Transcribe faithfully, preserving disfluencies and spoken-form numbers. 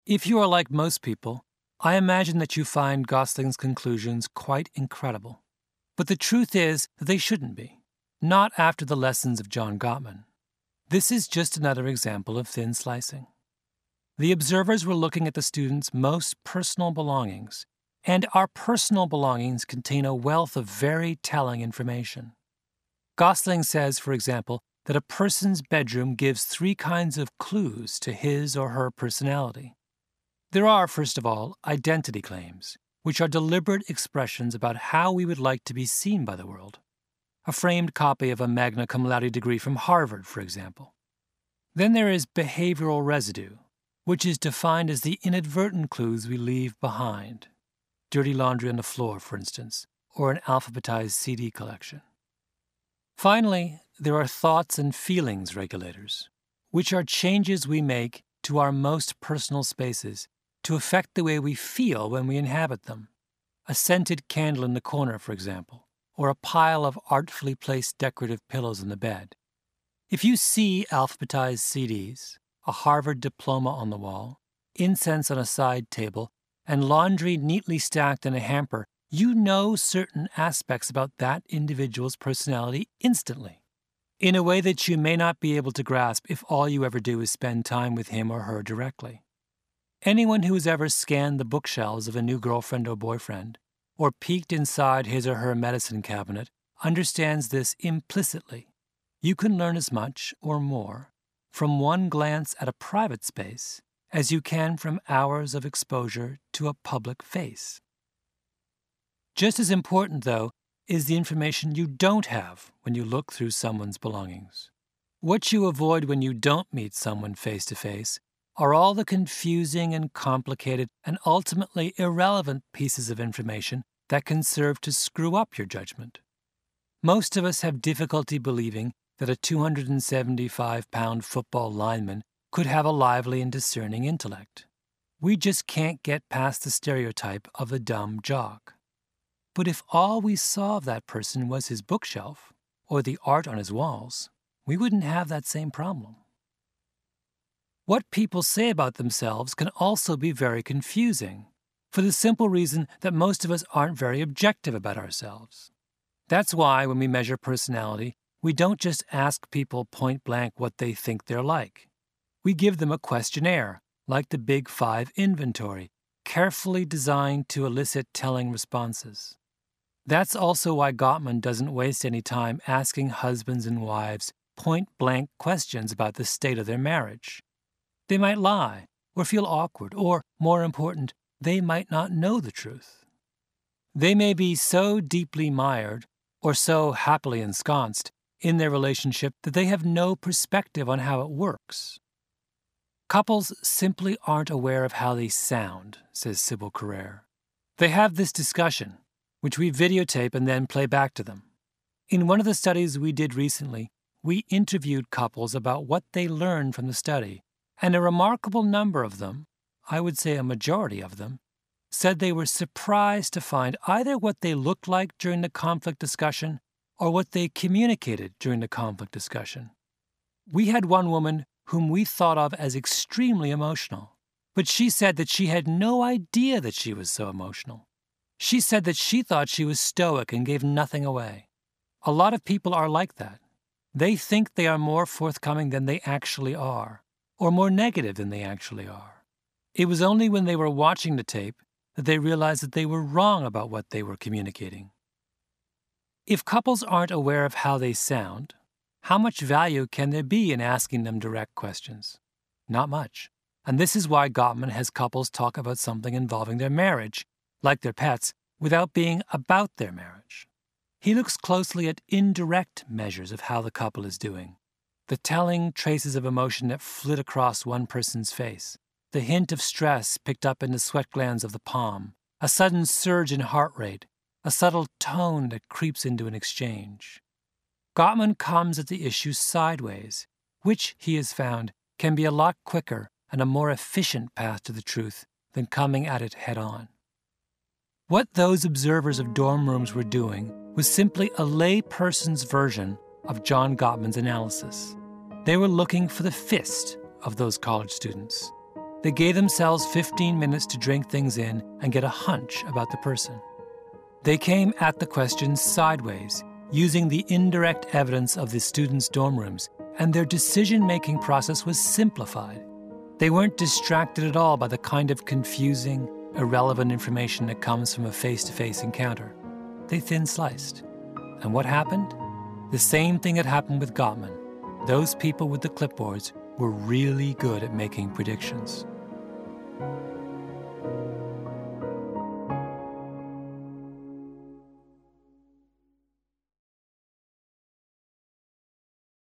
If you are like most people, I imagine that you find Gosling's conclusions quite incredible. But the truth is that they shouldn't be, not after the lessons of John Gottman. This is just another example of thin slicing. The observers were looking at the students' most personal belongings, and our personal belongings contain a wealth of very telling information. Gosling says, for example, that a person's bedroom gives three kinds of clues to his or her personality. There are, first of all, identity claims, which are deliberate expressions about how we would like to be seen by the world. A framed copy of a magna cum laude degree from Harvard, for example. Then there is behavioral residue, which is defined as the inadvertent clues we leave behind. Dirty laundry on the floor, for instance, or an alphabetized C D collection. Finally, there are thoughts and feelings regulators, which are changes we make to our most personal spaces to affect the way we feel when we inhabit them. A scented candle in the corner, for example, or a pile of artfully placed decorative pillows in the bed. If you see alphabetized C Ds, a Harvard diploma on the wall, incense on a side table, and laundry neatly stacked in a hamper, you know certain aspects about that individual's personality instantly, in a way that you may not be able to grasp if all you ever do is spend time with him or her directly. Anyone who has ever scanned the bookshelves of a new girlfriend or boyfriend, or peeked inside his or her medicine cabinet, understands this implicitly. You can learn as much, or more, from one glance at a private space as you can from hours of exposure to a public face. Just as important, though, is the information you don't have when you look through someone's belongings. What you avoid when you don't meet someone face to face are all the confusing and complicated and ultimately irrelevant pieces of information that can serve to screw up your judgment. Most of us have difficulty believing that a two hundred seventy-five pound football lineman could have a lively and discerning intellect. We just can't get past the stereotype of the dumb jock. But if all we saw of that person was his bookshelf or the art on his walls, we wouldn't have that same problem. What people say about themselves can also be very confusing, for the simple reason that most of us aren't very objective about ourselves. That's why when we measure personality, we don't just ask people point blank what they think they're like. We give them a questionnaire, like the Big Five inventory, carefully designed to elicit telling responses. That's also why Gottman doesn't waste any time asking husbands and wives point-blank questions about the state of their marriage. They might lie, or feel awkward, or, more important, they might not know the truth. They may be so deeply mired, or so happily ensconced, in their relationship that they have no perspective on how it works. Couples simply aren't aware of how they sound, says Sybil Carrere. They have this discussion, which we videotape and then play back to them. In one of the studies we did recently, we interviewed couples about what they learned from the study, and a remarkable number of them, I would say a majority of them, said they were surprised to find either what they looked like during the conflict discussion or what they communicated during the conflict discussion. We had one woman whom we thought of as extremely emotional, but she said that she had no idea that she was so emotional. She said that she thought she was stoic and gave nothing away. A lot of people are like that. They think they are more forthcoming than they actually are, or more negative than they actually are. It was only when they were watching the tape that they realized that they were wrong about what they were communicating. If couples aren't aware of how they sound, how much value can there be in asking them direct questions? Not much. And this is why Gottman has couples talk about something involving their marriage, like their pets, without being about their marriage. He looks closely at indirect measures of how the couple is doing. The telling traces of emotion that flit across one person's face, the hint of stress picked up in the sweat glands of the palm, a sudden surge in heart rate, a subtle tone that creeps into an exchange. Gottman comes at the issue sideways, which, he has found, can be a lot quicker and a more efficient path to the truth than coming at it head-on. What those observers of dorm rooms were doing was simply a lay person's version of John Gottman's analysis. They were looking for the fist of those college students. They gave themselves fifteen minutes to drink things in and get a hunch about the person. They came at the questions sideways, using the indirect evidence of the students' dorm rooms, and their decision-making process was simplified. They weren't distracted at all by the kind of confusing, irrelevant information that comes from a face-to-face encounter. They thin-sliced. And what happened? The same thing had happened with Gottman. Those people with the clipboards were really good at making predictions.